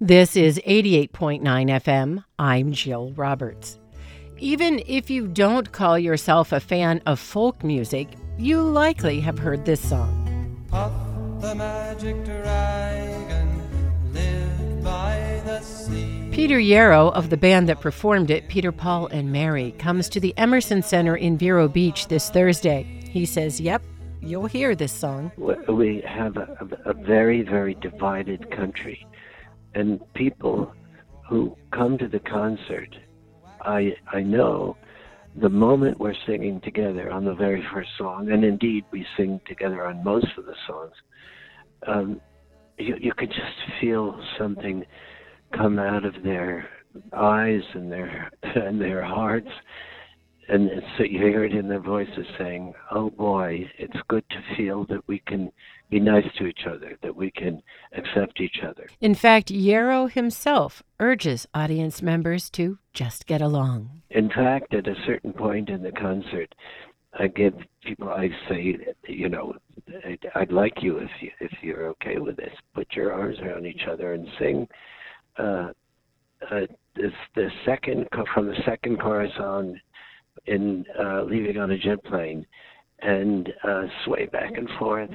This is 88.9 FM. I'm Jill Roberts. Even if you don't call yourself a fan of folk music, you likely have heard this song. Puff the magic dragon lived by the sea. Peter Yarrow of the band that performed it, Peter, Paul, and Mary, comes to the Emerson Center in Vero Beach this Thursday. He says, yep, you'll hear this song. We have a very, very divided country. And people who come to the concert, I know the moment we're singing together on the very first song, and indeed we sing together on most of the songs, you could just feel something come out of their eyes and their hearts. And so you hear it in their voices saying, oh boy, it's good to feel that we can be nice to each other, that we can accept each other. In fact, Yarrow himself urges audience members to just get along. In fact, at a certain point in the concert, I say, I'd like you, if you're okay with this, put your arms around each other and sing from the second chorus on, in Leaving on a Jet Plane, and sway back and forth,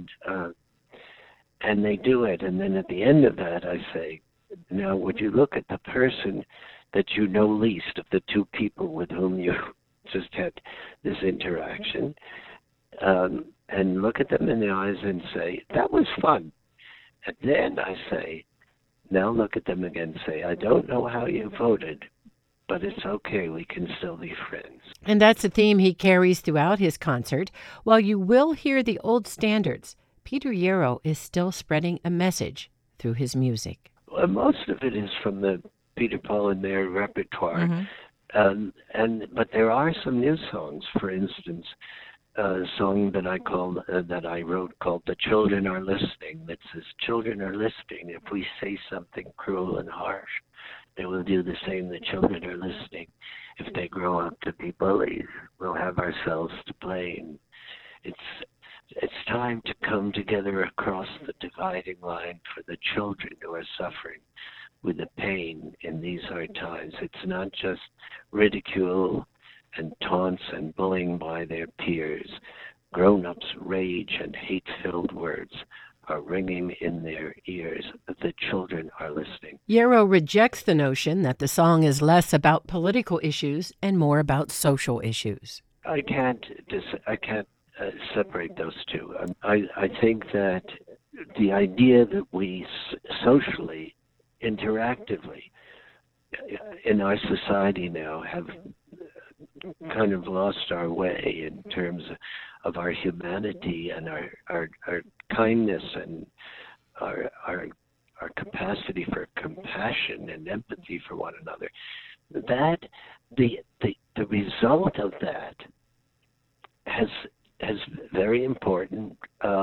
and they do it. And then at the end of that, I say, now would you look at the person that you know least of the two people with whom you just had this interaction, and look at them in the eyes and say, that was fun. And then I say, now look at them again and say, I don't know how you voted, but it's okay, we can still be friends. And that's a theme he carries throughout his concert. While you will hear the old standards, Peter Yarrow is still spreading a message through his music. Well, most of it is from the Peter, Paul, and Mary repertoire, but there are some new songs. For instance, a song that I wrote called "The Children Are Listening." That says, "Children are listening. If we say something cruel and harsh, they will do the same. The children are listening. If they grow up to be bullies, we'll have ourselves to blame." It's time to come together across the dividing line for the children who are suffering with the pain in these hard times. It's not just ridicule and taunts and bullying by their peers. Grown-ups' rage and hate-filled words are ringing in their ears. The children are listening. Yarrow rejects the notion that the song is less about political issues and more about social issues. I can't separate those two. I think that the idea that we socially, interactively, in our society now have kind of lost our way in terms of our humanity and our kindness and our capacity for compassion and empathy for one another. That the result of that has very important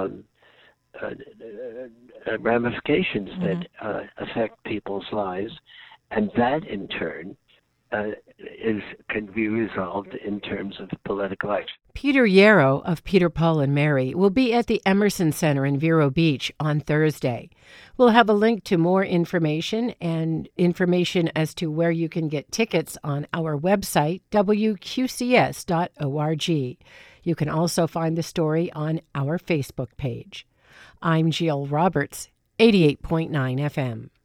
ramifications that affect people's lives, and that in turn can be resolved in terms of political action. Peter Yarrow of Peter, Paul, and Mary will be at the Emerson Center in Vero Beach on Thursday. We'll have a link to more information and information as to where you can get tickets on our website, wqcs.org. You can also find the story on our Facebook page. I'm Jill Roberts, 88.9 FM.